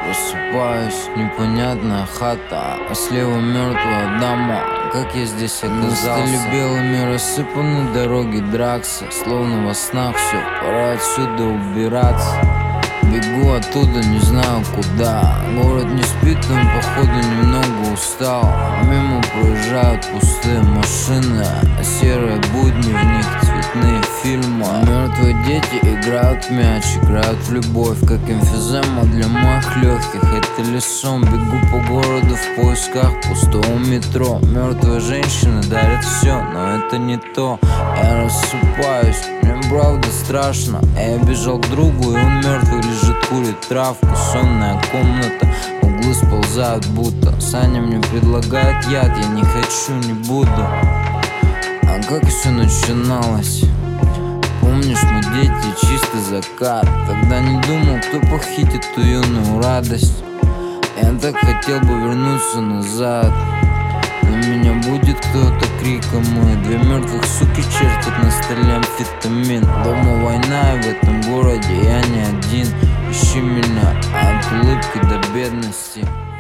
Просыпаюсь, непонятная хата, а слева мертвая дама. Как я здесь оказался? На столе белыми рассыпаны дороги Дракса. Словно во снах все, пора отсюда убираться. Бегу оттуда, не знаю куда. Город не спит, он походу немного устал. Мимо проезжают пустые машины, а серые будни, в них цветные фильмы. Мертвые дети играют в мяч, играют в любовь, как эмфизема для моих легких. Это лесом, бегу по городу в поисках пустого метро. Мертвые женщины дарят все, но это не то. Я рассыпаюсь, мне правда страшно. Я бежал к другу, и он мертвый лежит, курит травку. Сонная комната, углы сползают будто. Саня мне предлагает яд, я не хочу, не буду. А как все начиналось? Помнишь, мы дети, чистый закат. Тогда не думал, кто похитит ту юную радость. Я так хотел бы вернуться назад. На меня будет кто-то криком, и две мертвых суки чертят на столе амфетамин. Дома война, и в этом городе я не один. Ищи меня от улыбки до бедности.